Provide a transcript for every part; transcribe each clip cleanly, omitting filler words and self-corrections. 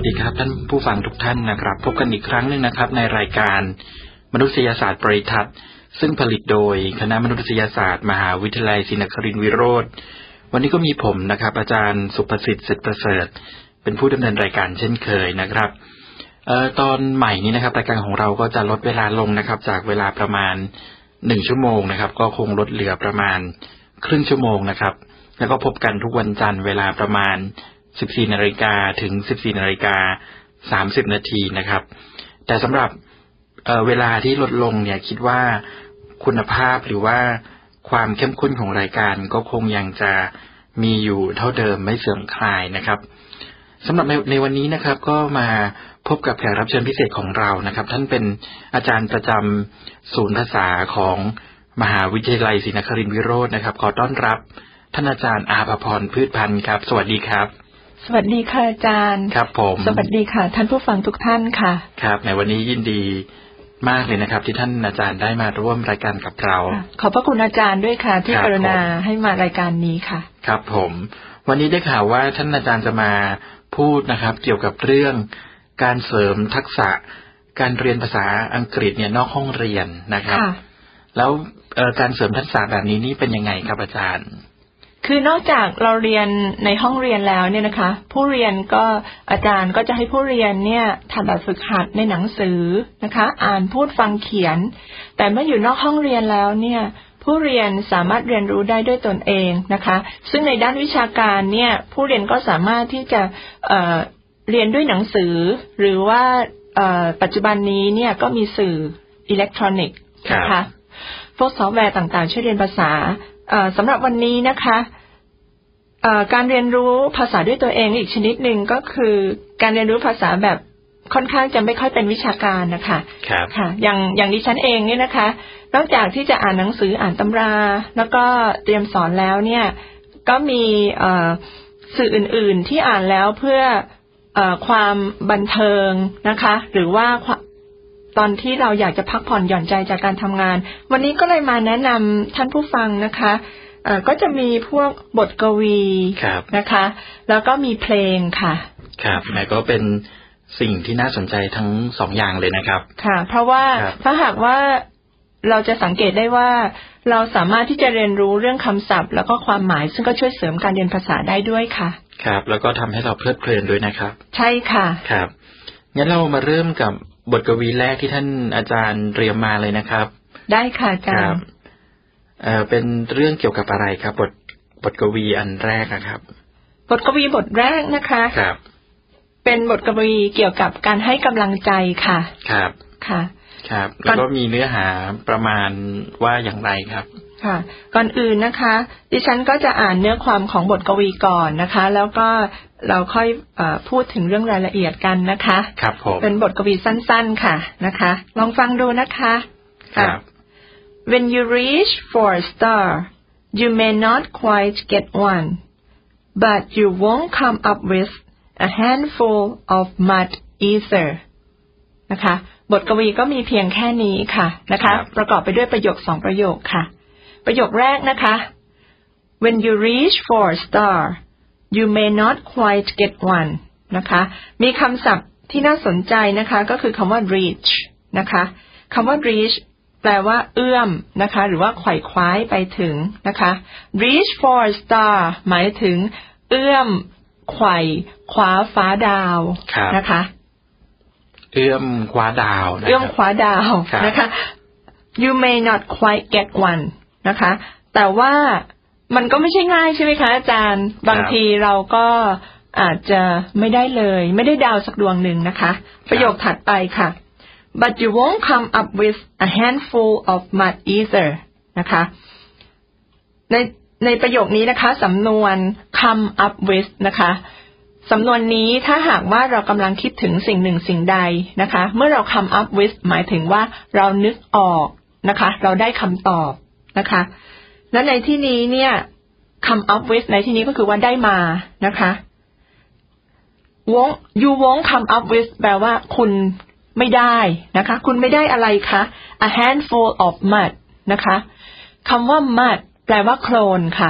ดีครับท่านผู้ฟังทุกท่านนะครับพบกันอีกครั้งนึงนะครับในรายการมนุษยศาสตร์ปริทัศน์ซึ่งผลิตโดยคณะมนุษยศาสตร์มหาวิทยาลัยศรีนครินทรวิโรธวันนี้ก็มีผมนะครับอาจารย์สุประสิทธิ์สิทธิประเสริฐเป็นผู้ดำเนินรายการเช่นเคยนะครับตอนใหม่นี้นะครับรายการของเราก็จะลดเวลาลงนะครับจากเวลาประมาณ1ชั่วโมงนะครับก็คงลดเหลือประมาณครึ่งชั่วโมงนะครับแล้วก็พบกันทุกวันจันทร์เวลาประมาณ14:00 นถึง 14:30 นนะครับแต่สำหรับเวลาที่ลดลงเนี่ยคิดว่าคุณภาพหรือว่าความเข้มข้นของรายการก็คงยังจะมีอยู่เท่าเดิมไม่เสื่อมคลายนะครับสำหรับในวันนี้นะครับก็มาพบกับแขกรับเชิญพิเศษของเรานะครับท่านเป็นอาจารย์ประจำศูนย์ภาษาของมหาวิทยาลัยศรีนครินทรวิโรจน์นะครับขอต้อนรับท่านอาจารย์อาภพรพืชพันธ์ครับสวัสดีครับสวัสดีค่ะอาจารย์ครับผมสวัสดีค่ะท่านผู้ฟังทุกท่านค่ะครับในวันนี้ยินดีมากเลยนะครับที่ท่านอาจารย์ได้มาร่วมรายการกับเราขอบพระคุณอาจารย์ด้วยค่ะที่กรุณาให้มารายการนี้ค่ะครับผมวันนี้ได้ข่าวว่าท่านอาจารย์จะมาพูดนะครับเกี่ยวกับเรื่องการเสริมทักษะการเรียนภาษาอังกฤษเนี่ยนอกห้องเรียนนะครับแล้วการเสริมทักษะแบบนี้นี่เป็นยังไงครับอาจารย์คือนอกจากเราเรียนในห้องเรียนแล้วเนี่ยนะคะผู้เรียนก็อาจารย์ก็จะให้ผู้เรียนเนี่ยทำแบบฝึกหัดในหนังสือนะคะอ่านพูดฟังเขียนแต่เมื่ออยู่นอกห้องเรียนแล้วเนี่ยผู้เรียนสามารถเรียนรู้ได้ด้วยตนเองนะคะซึ่งในด้านวิชาการเนี่ยผู้เรียนก็สามารถที่จะเรียนด้วยหนังสือหรือว่าปัจจุบันนี้เนี่ยก็มีสื่ออิเล็กทรอนิกส์นะคะพวกซอฟต์แวร์ต่างๆช่วยเรียนภาษาสำหรับวันนี้นะคะการเรียนรู้ภาษาด้วยตัวเองอีกชนิดหนึ่งก็คือการเรียนรู้ภาษาแบบค่อนข้างจะไม่ค่อยเป็นวิชาการนะคะค่ะอย่างดิฉันเองเนี่ยนะคะนอกจากที่จะอ่านหนังสืออ่านตำราแล้วก็เตรียมสอนแล้วเนี่ยก็มีสื่ออื่นๆที่อ่านแล้วเพื่อความบันเทิงนะคะหรือว่าตอนที่เราอยากจะพักผ่อนหย่อนใจจากการทำงานวันนี้ก็เลยมาแนะนำท่านผู้ฟังนะคะก็จะมีพวกบทกวีนะคะแล้วก็มีเพลงค่ะครับแม้ก็เป็นสิ่งที่น่าสนใจทั้งสองอย่างเลยนะครับค่ะเพราะว่าถ้าหากว่าเราจะสังเกตได้ว่าเราสามารถที่จะเรียนรู้เรื่องคำศัพท์แล้วก็ความหมายซึ่งก็ช่วยเสริมการเรียนภาษาได้ด้วยค่ะครับแล้วก็ทำให้เราเพลิดเพลินด้วยนะครับใช่ค่ะครับงั้นเรามาเริ่มกับบทกวีแรกที่ท่านอาจารย์เตรียมมาเลยนะครับได้ค่ะอาจารย์เป็นเรื่องเกี่ยวกับอะไรครับบทกวีอันแรกนะครับบทกวีบทแรกนะคะครับเป็นบทกวีเกี่ยวกับการให้กำลังใจค่ะครับค่ะครับแล้วก็มีเนื้อหาประมาณว่าอย่างไรครับค่ะก่อนอื่นนะคะดิฉันก็จะอ่านเนื้อความของบทกวีก่อนนะคะแล้วก็เราค่อยพูดถึงเรื่องรายละเอียดกันนะคะครับผมเป็นบทกวีสั้นๆค่ะนะคะลองฟังดูนะคะครับ When you reach for a star you may not quite get one but you won't come up with a handful of mud either นะคะบทกวีก็มีเพียงแค่นี้ค่ะนะคะประกอบไปด้วยประโยค2ประโยคค่ะประโยคแรกนะคะ When you reach for a star you may not quite get one นะคะมีคำศัพท์ที่น่าสนใจนะคะก็คือคำว่า reach นะคะคำว่า reach แปลว่าเอื้อมนะคะหรือว่าไขว่คว้าไปถึงนะคะ reach for a star หมายถึงเอื้อมไขว่คว้าฟ้าดาวนะคะเอื้อมคว้าดาวเอื้อมคว้าดาวนะคะ you may not quite get one นะคะแต่ว่ามันก็ไม่ใช่ง่ายใช่ไหมคะอาจารย์บางทีเราก็อาจจะไม่ได้เลยไม่ได้ดาวสักดวงหนึ่งนะคะประโยคถัดไปค่ะ but you won't come up with a handful of mud either นะคะในประโยคนี้นะคะสำนวน come up with นะคะสำนวนนี้ถ้าหากว่าเรากำลังคิดถึงสิ่งหนึ่งสิ่งใดนะคะเมื่อเรา come up with หมายถึงว่าเรานึกออกนะคะเราได้คำตอบนะคะและในที่นี้เนี่ย come up with ในที่นี้ก็คือว่าได้มานะคะ you won't come up with แปลว่าคุณไม่ได้นะคะคุณไม่ได้อะไรคะ a handful of mud นะคะคำว่า mud แปลว่าโคลนค่ะ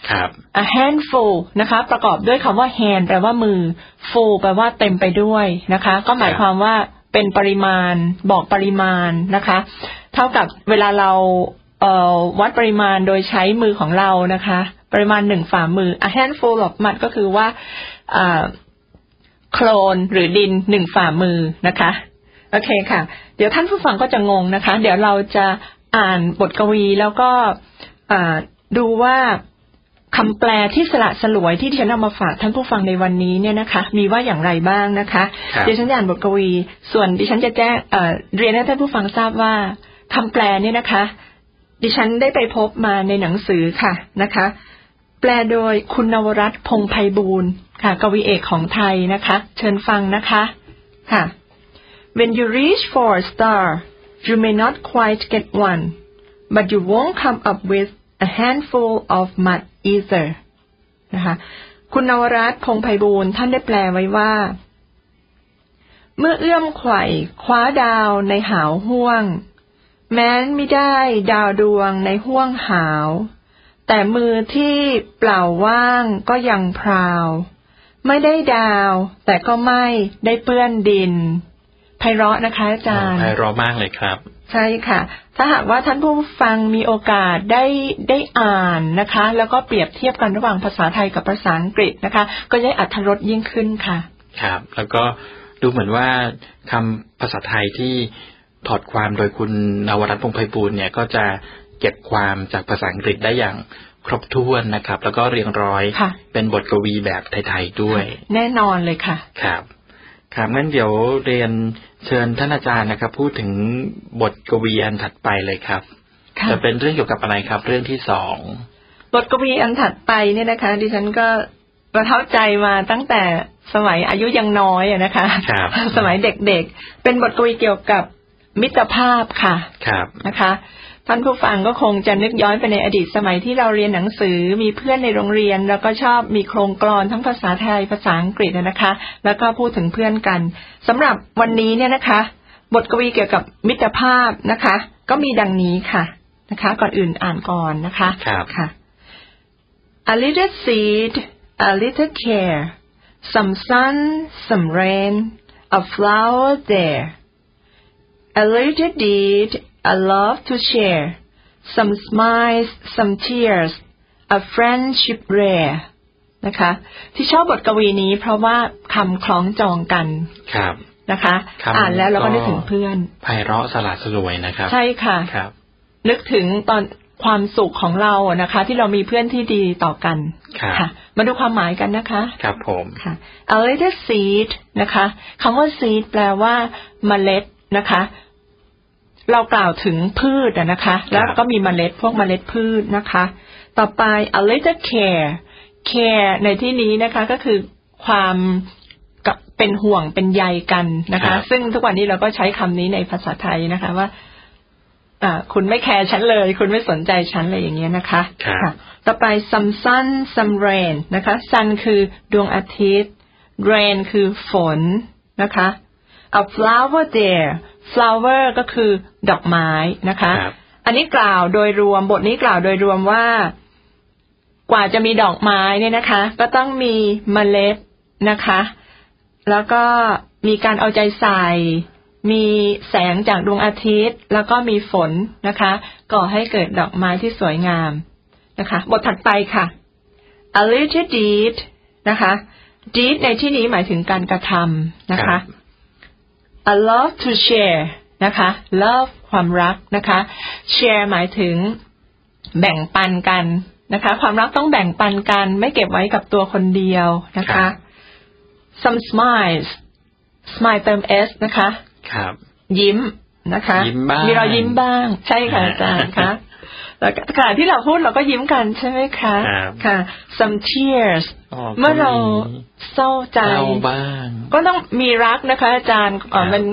ครับ a handful นะคะประกอบด้วยคำว่า hand แปลว่ามือ full แปลว่าเต็มไปด้วยนะคะก็หมายความว่าเป็นปริมาณบอกปริมาณนะคะเท่ากับเวลาเราวัดปริมาณโดยใช้มือของเรานะคะปริมาณ1ฝ่ามือ a handful of mud ก็คือว่าโคลนหรือดิน1ฝ่ามือนะคะโอเคค่ะเดี๋ยวท่านผู้ฟังก็จะงงนะคะเดี๋ยวเราจะอ่านบทกวีแล้วก็ดูว่าคำแปลที่สละสลวยที่ดิฉันเอามาฝากท่านผู้ฟังในวันนี้เนี่ยนะคะมีว่าอย่างไรบ้างนะคะดิฉันอ่านบทกวีส่วนดิฉันจะแจ้งเรียนให้ท่านผู้ฟังทราบว่าคำแปลเนี่ยนะคะดิฉันได้ไปพบมาในหนังสือค่ะนะคะแปลโดยคุณนวรัตน์พงษ์ไพบูลย์ค่ะกวีเอกของไทยนะคะเชิญฟังนะคะค่ะ When you reach for a star you may not quite get one but you won't come up with a handful of mud either นะคะคุณนวรัตน์พงษ์ไพบูลย์ท่านได้แปลไว้ว่าเมื่อเอื้อมไขว่คว้าดาวในหาวห้วงแม้นไม่ได้ดาวดวงในห้วงหาวแต่มือที่เปล่าว่างก็ยังพราวไม่ได้ดาวแต่ก็ไม่ได้เปื้อนดินไพเราะนะคะอาจารย์ไพเราะมากเลยครับใช่ค่ะถ้าหากว่าท่านผู้ฟังมีโอกาสได้อ่านนะคะแล้วก็เปรียบเทียบกันระหว่างภาษาไทยกับภาษาอังกฤษนะคะก็จะอรรถรสยิ่งขึ้นค่ะครับแล้วก็ดูเหมือนว่าคำภาษาไทยที่ถอดความโดยคุณนวรัตน์พงษ์ไพบูลย์เนี่ยก็จะเก็บความจากภาษาอังกฤษได้อย่างครบถ้วนนะครับแล้วก็เรียงร้อยเป็นบทกวีแบบไทยๆด้วยแน่นอนเลยค่ะครับครับงั้นเดี๋ยวเรียนเชิญท่านอาจารย์นะครับพูดถึงบทกวีอันถัดไปเลยครับจะเป็นเรื่องเกี่ยวกับอะไรครับเรื่องที่2 บทกวีอันถัดไปเนี่ยนะคะดิฉันก็ประทับใจมาตั้งแต่สมัยอายุยังน้อยนะคะสมัยเด็กๆเป็นบทกวีเกี่ยวกับมิตรภาพค่ะนะคะท่านผู้ฟังก็คงจะนึกย้อนไปในอดีตสมัยที่เราเรียนหนังสือมีเพื่อนในโรงเรียนแล้วก็ชอบมีโครงกลอนทั้งภาษาไทยภาษาอังกฤษนะคะแล้วก็พูดถึงเพื่อนกันสำหรับวันนี้เนี่ยนะคะบทกวีเกี่ยวกับมิตรภาพนะคะก็มีดังนี้ค่ะนะคะก่อนอื่นอ่านก่อนนะคะค่ะ A little seed a little care some sun some rain a flower there a little deed a love to share some smiles some tears a friendship rare นะคะที่ชอบบทกวีนี้เพราะว่าคำคล้องจองกันครับนะคะอ่านแล้วเราก็นึกถึงเพื่อนไพเราะสละสลวยนะครับใช่ค่ะครับนึกถึงตอนความสุขของเรานะคะที่เรามีเพื่อนที่ดีต่อกันค่ะมาดูความหมายกันนะคะครับผมค่ะ a little seed นะคะคำว่า seed แปลว่าเมล็ดนะคะเรากล่าวถึงพืชนะคะแล้วก็มีเมล็ดพวกเมล็ดพืชนะคะต่อไป a little care ในที่นี้นะคะก็คือความเป็นห่วงเป็นใยกันนะคะซึ่งทุกวันนี้เราก็ใช้คำนี้ในภาษาไทยนะคะว่าคุณไม่แคร์ฉันเลยคุณไม่สนใจฉันอะไรอย่างเงี้ยนะคะค่ะต่อไป some sun some rain นะคะ sun คือดวงอาทิตย์ rain คือฝนนะคะ a flower there flower ก็คือดอกไม้นะคะอันนี้กล่าวโดยรวมบทนี้กล่าวโดยรวมว่ากว่าจะมีดอกไม้เนี่ยนะคะก็ต้องมีเมล็ดนะคะแล้วก็มีการเอาใจใส่มีแสงจากดวงอาทิตย์แล้วก็มีฝนนะคะก่อให้เกิดดอกไม้ที่สวยงามนะคะบทถัดไปค่ะ a little deed นะคะ deed ในที่นี้หมายถึงการกระทำนะคะ a love to share นะคะ love ความรักนะคะ share หมายถึงแบ่งปันกันนะคะความรักต้องแบ่งปันกันไม่เก็บไว้กับตัวคนเดียวนะคะ some smiles smile เติม s นะคะครับยิ้มนะคะมีรอยยิ้มบ้างใช่ค่ะอาจารย์คะแล้วขณะที่เราพูดเราก็ยิ้มกันใช่ไหมคะค่ะ some tears เมื่อเราเศร้าใจก็ต้องมีรักนะคะอาจารย์มัน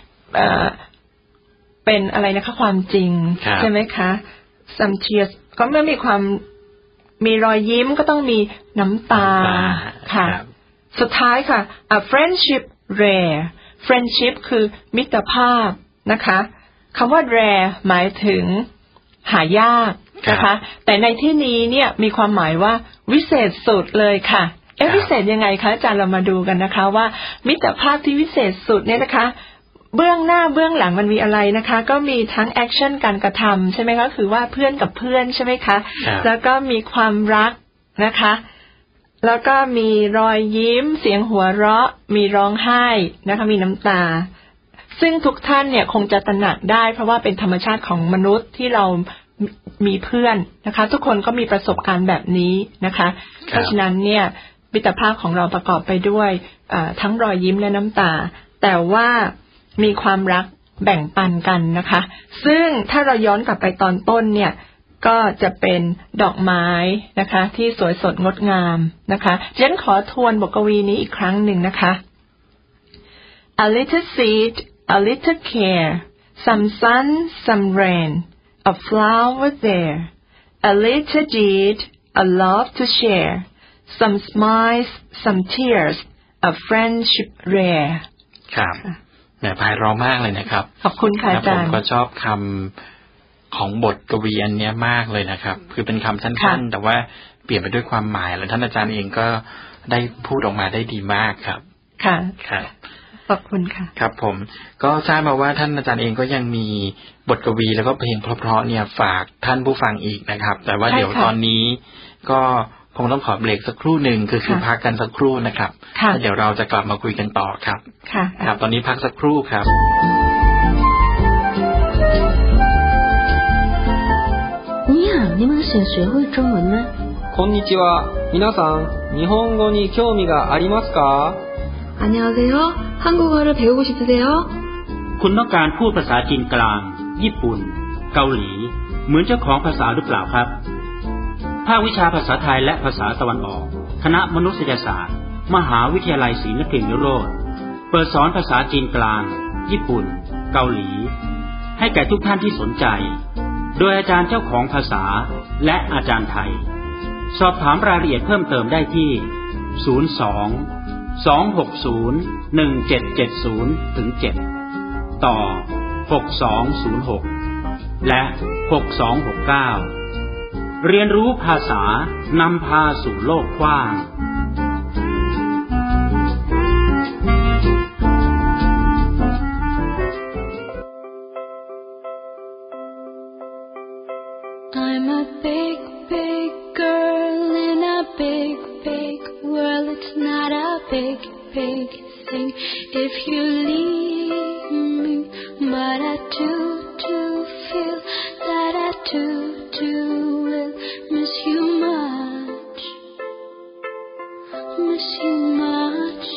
เป็นอะไรนะคะความจริงใช่ไหมคะ some tears ก็เมื่อมีรอยยิ้มก็ต้องมีน้ำตาค่ะสุดท้ายค่ะ a friendship rare friendship คือมิตรภาพนะคะคำว่า rare หมายถึงหายากนะคะแต่ในที่นี้เนี่ยมีความหมายว่าวิเศษสุดเลยค่ะวิเศษยังไงคะอาจารย์เรามาดูกันนะคะว่ามิตรภาพที่วิเศษสุดเนี่ยนะคะเบื้องหน้าเบื้องหลังมันมีอะไรนะคะก็มีทั้งแอคชั่นการกระทำใช่ไหมคะคือว่าเพื่อนกับเพื่อนใช่ไหมคะแล้วก็มีความรักนะคะแล้วก็มีรอยยิ้มเสียงหัวเราะมีร้องไห้นะคะมีน้ำตาซึ่งทุกท่านเนี่ยคงจะตระหนักได้เพราะว่าเป็นธรรมชาติของมนุษย์ที่เรามีเพื่อนนะคะทุกคนก็มีประสบการณ์แบบนี้นะคะเพราะฉะนั้นเนี่ยมิตรภาพของเราประกอบไปด้วยทั้งรอยยิ้มและน้ำตาแต่ว่ามีความรักแบ่งปันกันนะคะซึ่งถ้าเราย้อนกลับไปตอนต้นเนี่ยก็จะเป็นดอกไม้นะคะที่สวยสดงดงามนะคะฉันขอทวนบทกวีนี้อีกครั้งหนึ่งนะคะ A little seed, a little care, some sun, some rain, a flower there, a little deed, a love to share, some smiles, some tears, a friendship rare ครับแหมไพเราะมากเลยนะครับขอบคุณค่ะอาจารย์ผมก็ชอบคำของบทกวีอันนี้มากเลยนะครับคือเป็นคำสั้นๆแต่ว่าเปลี่ยนไปด้วยความหมายแล้วท่านอาจารย์เองก็ได้พูดออกมาได้ดีมากครับค่ะครับขอบคุณค่ะครับผมก็ทราบมาว่าท่านอาจารย์เองก็ยังมีบทกวีแล้วก็เพลงเพราะๆเนี่ยฝากท่านผู้ฟังอีกนะครับแต่ว่าเดี๋ยวตอนนี้ก็คงต้องขอเบรกสักครู่หนึ่งคือพักกันสักครู่นะครับเดี๋ยวเราจะกลับมาคุยกันต่อครับครับตอนนี้พักสักครู่ครับ你好，你们想学会中文吗？ こんにちは。皆さん、日本語に興味がありますか？ 안녕하세요. 한국어를 배우고 싶으세요? คุณต้องการพูดภาษาจีนกลางญี่ปุ่นเกาหลีเหมือนเจ้าของภาษาหรือเปล่าครับภาควิชาภาษาไทยและภาษาตะวันออกคณะมนุษยศาสตร์มหาวิทยาลัยศรีนครินทร์วิโรธเปิดสอนภาษาจีนกลางญี่ปุ่นเกาหลีให้แก่ทุกท่านที่สนใจโดยอาจารย์เจ้าของภาษาและอาจารย์ไทยสอบถามรายละเอียดเพิ่มเติมได้ที่02-260-1770-7ต่อ6206และ6269เรียนรู้ภาษานำพาสู่โลกกว้าง I'm a big, big girl in a big, big world. It's not a big, big thing if you leave me, but I do feel that I do will miss you much, miss you much.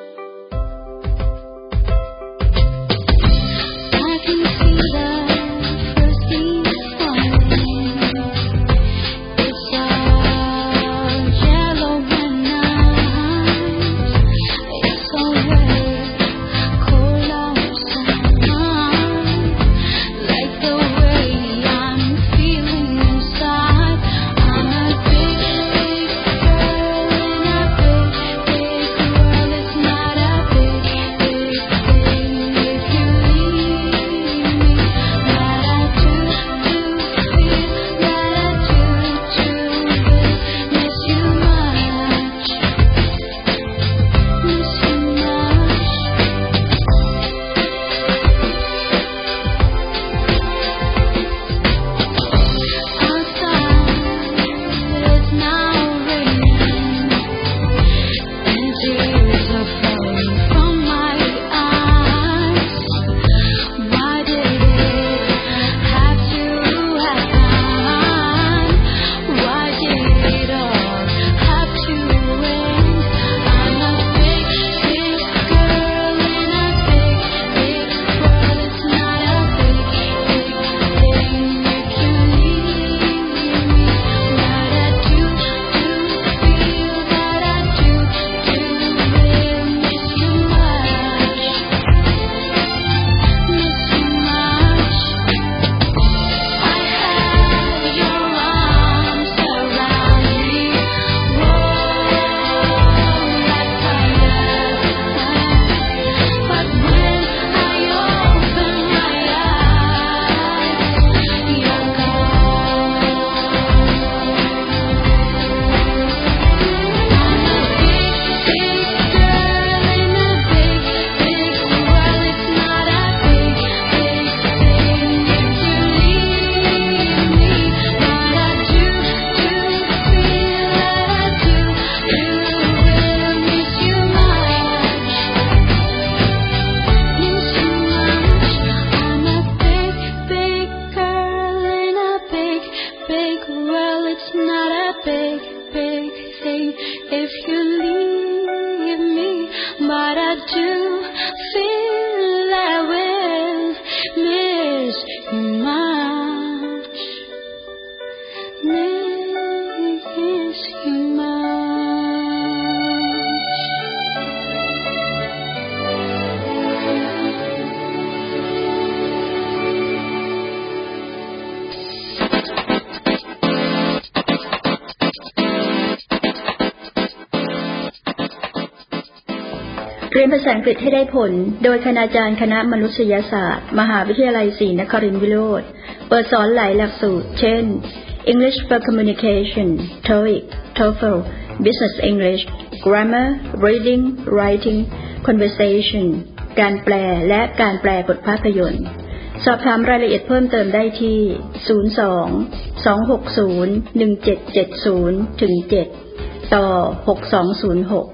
I can see the first thing falling. It's all yellow and nice. It's so red, cold outside. Like the way I'm feeling inside. I'm a big, big girl in a big, big world. It's what I do feel I will miss you much, miss you much. เรียนภาษาอังกฤษให้ได้ผลโดยคณาจารย์คณะมนุษยศาสตร์มหาวิทยาลัยศรีนครินทรวิโรธเปิดสอนหลายหลักสูตรเช่น English for Communication TOEIC TOEFL Business English Grammar Reading Writing Conversation การแปลและการแปลบทภาพยนตร์สอบถามรายละเอียดเพิ่มเติมได้ที่02-260-1770-7ต่อ6206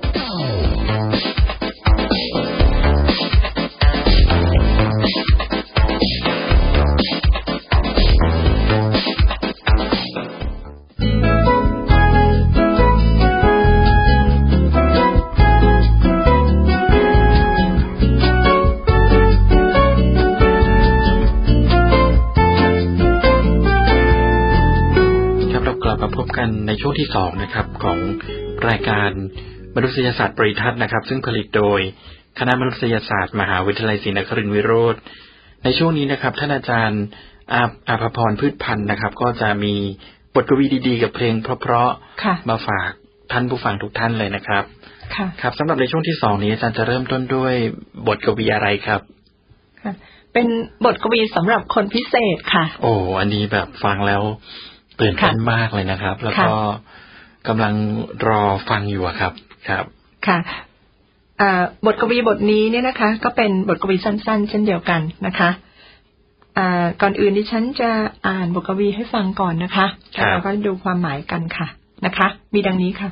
ในช่วงที่2นะครับของรายการมนุษยศาสตร์ปริทัศน์นะครับซึ่งผลิตโดยคณะมนุษยศาสตร์มหาวิทยาลัยศรีนครินทรวิโรธในช่วงนี้นะครับท่านอาจารย์อาภพรพืชพันธ์นะครับก็จะมีบทกวีดีๆกับเพลงเพราะๆมาฝากท่านผู้ฟังทุกท่านเลยนะครับครับสำหรับในช่วงที่2นี้อาจารย์จะเริ่มต้นด้วยบทกวีอะไรครับเป็นบทกวีสำหรับคนพิเศษค่ะโอ้อันนี้แบบฟังแล้วตื่นเต้นมากเลยนะครับแล้วก็กำลังรอฟังอยู่ครับครับค่ะบทกวีบทนี้เนี่ยนะคะก็เป็นบทกวีสั้นๆเช่นเดียวกันนะคะก่อนอื่นดิฉันจะอ่านบทกวีให้ฟังก่อนนะคะแล้วเราก็ดูความหมายกันค่ะนะคะมีดังนี้ค่ะ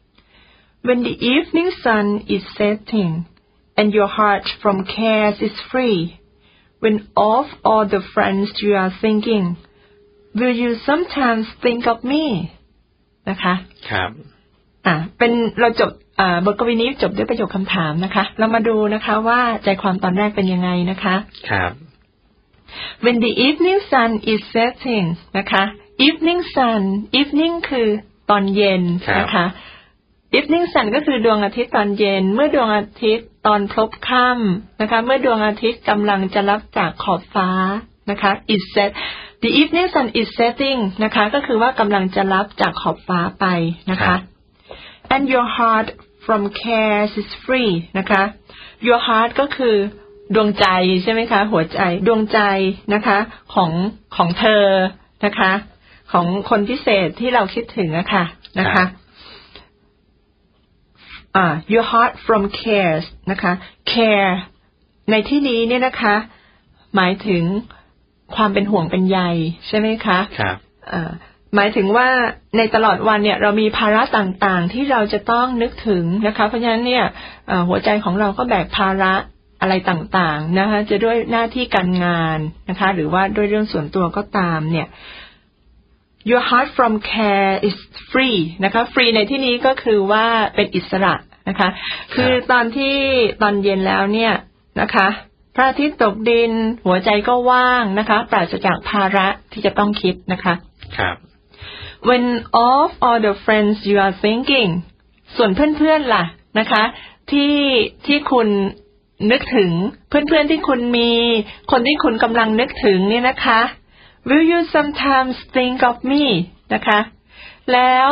When the evening sun is setting and your heart from cares is free, when of all the friends you are thinking,Will you sometimes think of me นะคะครับเป็นเราจบบทกวีนี้จบด้วยประโยคคำถามนะคะเรามาดูนะคะว่าใจความตอนแรกเป็นยังไงนะคะครับ When the evening sun is setting นะคะ evening sun evening คือตอนเย็นนะคะ evening sun ก็คือดวงอาทิตย์ตอนเย็นเมื่อดวงอาทิตย์ตอนพลบค่ำนะคะเมื่อดวงอาทิตย์กำลังจะลับจากขอบฟ้านะคะ is set The evening sun is setting นะคะก็คือว่ากำลังจะลับจากขอบฟ้าไปนะคะ and your heart from cares is free นะคะ your heart ก็คือดวงใจใช่ไหมคะหัวใจดวงใจนะคะของเธอนะคะของคนพิเศษที่เราคิดถึงนะคะ your heart from cares นะคะ care ในที่นี้เนี่ยนะคะหมายถึงความเป็นห่วงเป็นใยใช่ไหมคะครับหมายถึงว่าในตลอดวันเนี่ยเรามีภาระต่างๆที่เราจะต้องนึกถึงนะคะเพราะฉะนั้นเนี่ยหัวใจของเราก็แบกภาระอะไรต่างๆนะคะจะด้วยหน้าที่การงานนะคะหรือว่าด้วยเรื่องส่วนตัวก็ตามเนี่ย Your heart from care is free นะคะ free ในที่นี้ก็คือว่าเป็นอิสระนะคะคือตอนเย็นแล้วเนี่ยนะคะพระอาทิตย์ตกดินหัวใจก็ว่างนะคะปราศจากภาระที่จะต้องคิดนะคะครับ When of all the friends you are thinking ส่วนเพื่อนๆล่ะนะคะที่คุณนึกถึงเพื่อนๆที่คุณมีคนที่คุณกำลังนึกถึงเนี่ยนะคะ Will you sometimes think of me นะคะแล้ว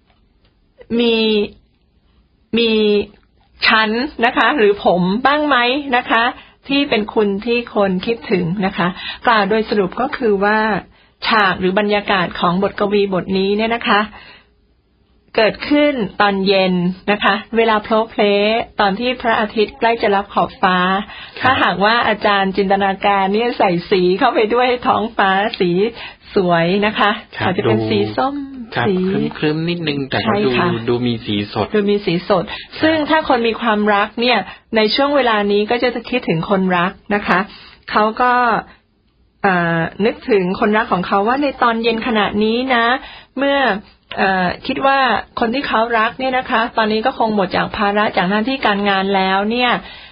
มีฉันนะคะหรือผมบ้างไหมนะคะที่เป็นคุณที่คนคิดถึงนะคะกล่าวโดยสรุปก็คือว่าฉากหรือบรรยากาศของบทกวีบทนี้เนี่ยนะคะเกิดขึ้นตอนเย็นนะคะเวลาโพลเพลตอนที่พระอาทิตย์ใกล้จะรับขอบฟ้าถ้าหากว่าอาจารย์จินตนาการเนี่ยใส่สีเข้าไปด้วยท้องฟ้าสีสวยนะคะอาจจะเป็นสีส้มสีครึ้มๆนิดนึงแต่ดูมีสีสดซึ่งถ้าคนมีความรักเนี่ยในช่วงเวลานี้ก็จะคิดถึงคนรักนะคะเขาก็นึกถึงคนรักของเขาว่าในตอนเย็นขณะนี้นะเมื่อคิดว่าคนที่เขารักเนี่ยนะคะตอนนี้ก็คงหมดจากภาระจากหน้าที่การงานแล้วเนี่ย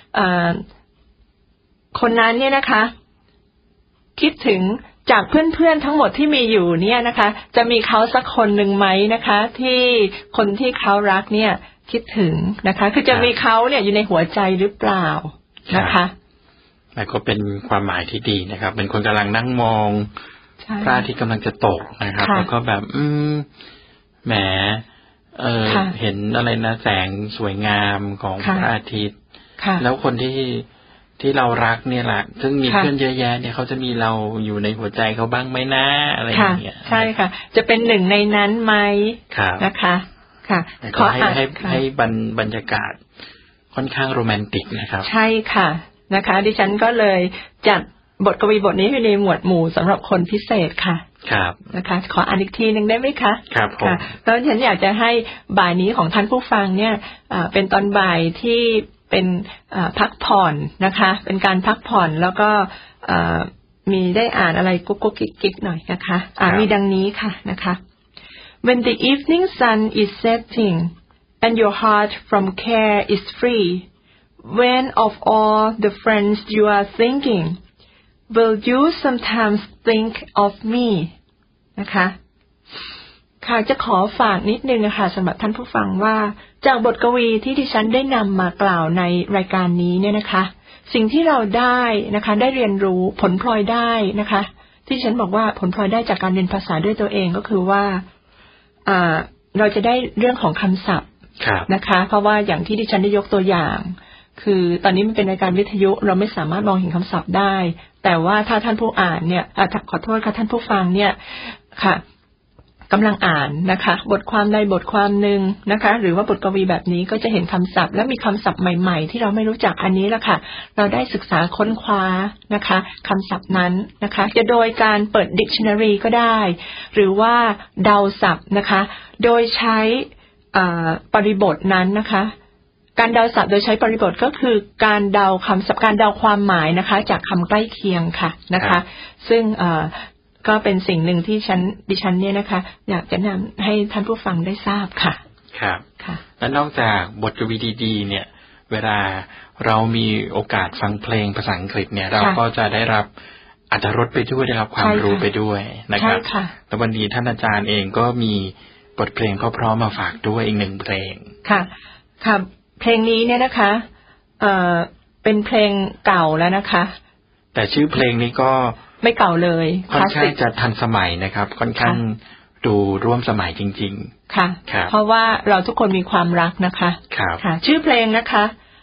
คนนั้นเนี่ยนะคะคิดถึงจากเพื่อนๆทั้งหมดที่มีอยู่เนี่ยนะคะจะมีเขาสักคนหนึ่งไหมนะคะที่คนที่เขารักเนี่ยคิดถึงนะคะคือจะมีเขาเนี่ยอยู่ในหัวใจหรือเปล่านะคะแล้วก็เป็นความหมายที่ดีนะครับเป็นคนกำลังนั่งมองพระอาทิตย์กำลังจะตกนะครับแล้วก็แบบแหมเห็นอะไรนะแสงสวยงามของพระอาทิตย์แล้วคนที่เรารักเนี่ยแหละซึ่งมีเพื่อนเยอะแยะเนี่ยเขาจะมีเราอยู่ในหัวใจเขาบ้างไหมนะอะไรอย่างเงี้ยใช่ค่ะจะเป็นหนึ่งในนั้นไหมนะคะค่ะขอให้บรรยากาศค่อนข้างโรแมนติกนะครับใช่ค่ะนะคะดิฉันก็เลยจัดบทกวีบทนี้อยู่ในหมวดหมู่สำหรับคนพิเศษค่ะครับนะคะขออ่านอีกทีนึงได้ไหมคะครับผมแล้วฉันอยากจะให้บ่ายนี้ของท่านผู้ฟังเนี่ยเป็นตอนบ่ายที่เป็นพักผ่อนนะคะเป็นการพักผ่อนแล้วก็มีได้อ่านอะไรกุ๊กกุ๊กกิ๊กหน่อยนะคะมีดังนี้ค่ะนะคะ When the evening sun is setting and your heart from care is free when of all the friends you are thinking will you sometimes think of me นะคะค่ะจะขอฝากนิดนึงนะคะสำหรับท่านผู้ฟังว่าจากบทกวีที่ดิฉันได้นำมากล่าวในรายการนี้เนี่ยนะคะสิ่งที่เราได้นะคะได้เรียนรู้ผลพลอยได้นะคะที่ฉันบอกว่าผลพลอยได้จากการเรียนภาษาด้วยตัวเองก็คือว่าเราจะได้เรื่องของคำศัพท์นะคะเพราะว่าอย่างที่ดิฉันได้ยกตัวอย่างคือตอนนี้มันเป็นรายการวิทยุเราไม่สามารถมองเห็นคำศัพท์ได้แต่ว่าถ้าท่านผู้อ่านเนี่ยขอโทษค่ะท่านผู้ฟังเนี่ยค่ะกำลังอ่านนะคะบทความใดบทความหนึ่งนะคะหรือว่าบทกวีแบบนี้ก็จะเห็นคำศัพท์และมีคำศัพท์ใหม่ๆที่เราไม่รู้จักอันนี้แหละค่ะเราได้ศึกษาค้นคว้านะคะคำศัพท์นั้นนะคะจะโดยการเปิด dictionary ก็ได้หรือว่าเดาศัพท์นะคะโดยใช้ปริบทนั้นนะคะการเดาศัพท์โดยใช้ปริบทก็คือการเดาคำศัพท์การเดาความหมายนะคะจากคำใกล้เคียงค่ะนะคะซึ่งก็เป็นสิ่งหนึ่งที่ดิฉันเนี่ยนะคะอยากจะนำให้ท่านผู้ฟังได้ทราบค่ะครับค่ะและนอกจากบทกวีดีๆเนี่ยเวลาเรามีโอกาสฟังเพลงภาษาอังกฤษเนี่ยเราก็จะได้รับอรรถรสไปด้วยได้รับความรู้ไปด้วยนะครับและวันนี้ท่านอาจารย์เองก็มีบทเพลงเพราะๆมาฝากด้วยอีกหนึ่งเพลงค่ะค่ะเพลงนี้เนี่ยนะคะเป็นเพลงเก่าแล้วนะคะแต่ชื่อเพลงนี้ก็ไม่เก่าเลยค่อนข้างจะทันสมัยนะครับค่อนข้างดูร่วมสมัยจริงๆค่ะเพราะว่าเราทุกคนมีความรักนะคะค่ะชื่อเพลงนะคะ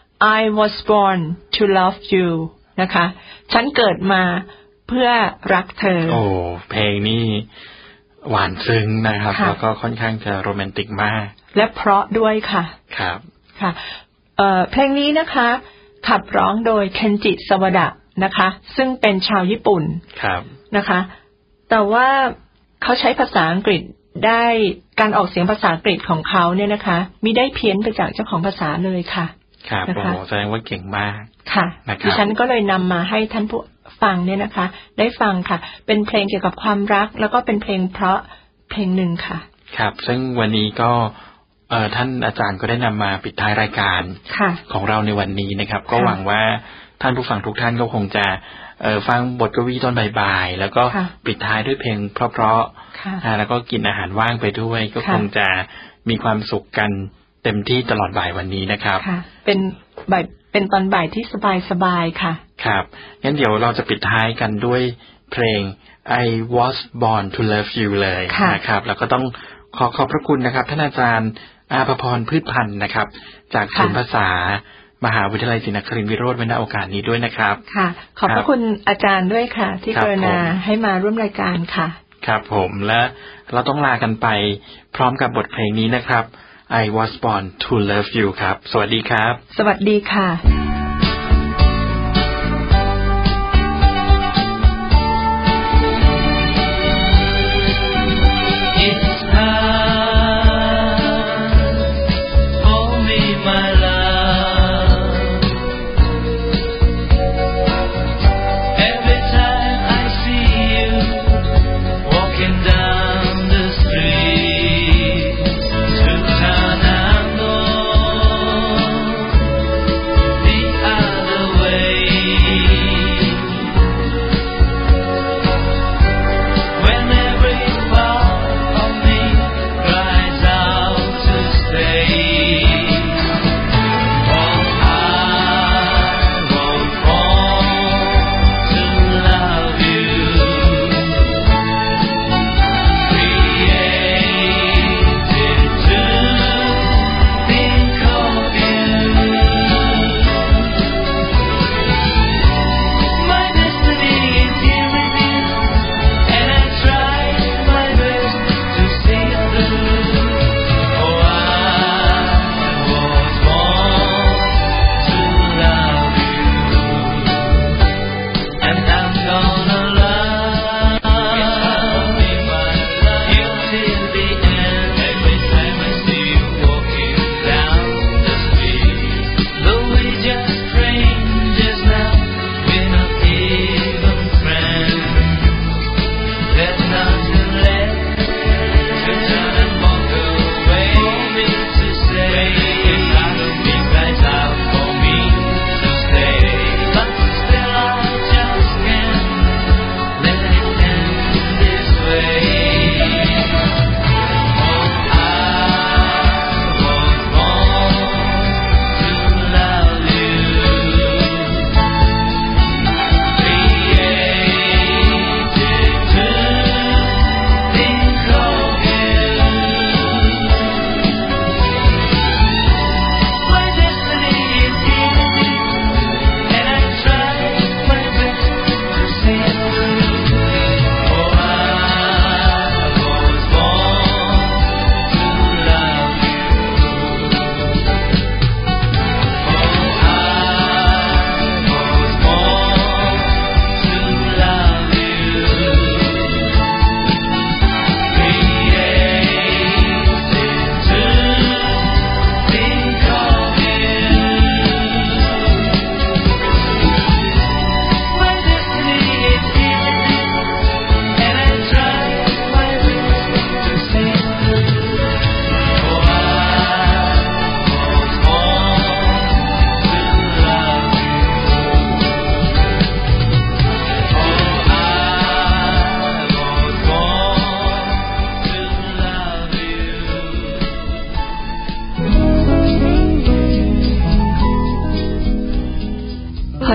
I was born to love you นะคะฉันเกิดมาเพื่อรักเธอโอ้เพลงนี้หวานซึ้งนะครับแล้วก็ค่อนข้างจะโรแมนติกมากและเพราะด้วยค่ะครับค่ะเพลงนี้นะคะขับร้องโดยเคนจิสวดะนะคะซึ่งเป็นชาวญี่ปุ่นนะคะแต่ว่าเขาใช้ภาษาอังกฤษได้การออกเสียงภาษาอังกฤษของเขาเนี่ยนะคะมิได้เพี้ยนไปจากเจ้าของภาษาเลยค่ะครับโอ้แสดงว่าเก่งมากค่ะดิฉันก็เลยนำมาให้ท่านผู้ฟังเนี่ยนะคะได้ฟังค่ะเป็นเพลงเกี่ยวกับความรักแล้วก็เป็นเพลงเพราะเพลงหนึ่งค่ะครับซึ่งวันนี้ก็ท่านอาจารย์ก็ได้นำมาปิดท้ายรายการของเราในวันนี้นะครับก็หวังว่าท่านผู้ฟังทุกท่านก็คงจะฟังบทกวีตอนบ่ายๆแล้วก็ปิดท้ายด้วยเพลงเพราะๆแล้วก็กินอาหารว่างไปด้วยก็คงจะมีความสุขกันเต็มที่ตลอดบ่ายวันนี้นะครับเป็นตอนบ่ายที่สบายๆค่ะครับงั้นเดี๋ยวเราจะปิดท้ายกันด้วยเพลง I was born to love you เลยนะครับแล้วก็ต้องขอบพระคุณนะครับท่านอาจารย์อาภพรพืชพันธ์นะครับจากศูนย์ภาษามหาวิทยาลัยศรีนครินทร์วิโรจน์ในโอกาสนี้ด้วยนะครับค่ะขอบพระคุณอาจารย์ด้วยค่ะที่กรุณาให้มาร่วมรายการค่ะครับผมและเราต้องลากันไปพร้อมกับบทเพลงนี้นะครับ I was born to love you ครับสวัสดีครับสวัสดีค่ะ Down the street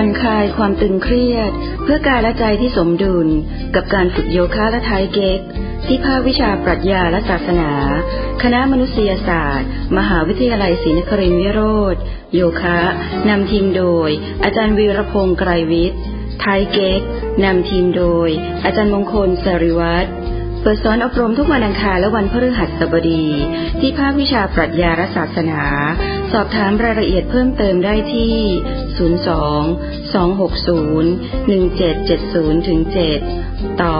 อนคลายความตึงเครียดเพื่อกายและใจที่สมดุลกับการฝึกโยคะและไทเก๊กที่ภาควิชาปรัชญาและศาสนาคณะมนุษยศาสตร์มหาวิทยาลัยศรีนครินทร์วิโรธโยคะนำทีมโดยอาจารย์วีรพงษ์ไกรวิทย์ไทเก๊กนำทีมโดยอาจารย์มงคลสริวัฒน์เปิดสอนอบรมทุกวันอังคารและวันพฤหัสบดีที่ภาควิชาปรัชญาและศาสนาสอบถามรายละเอียดเพิ่มเติมได้ที่02-260-1770-7ต่อ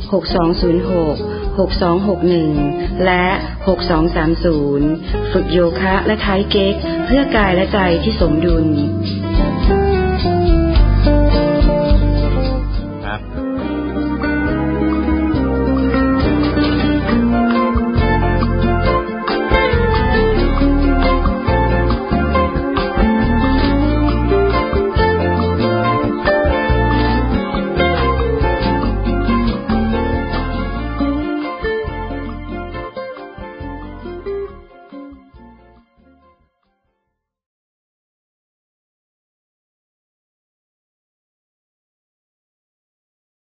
6206-6261และ6230ฝึกโยคะและไทเก๊กเพื่อกายและใจที่สมดุล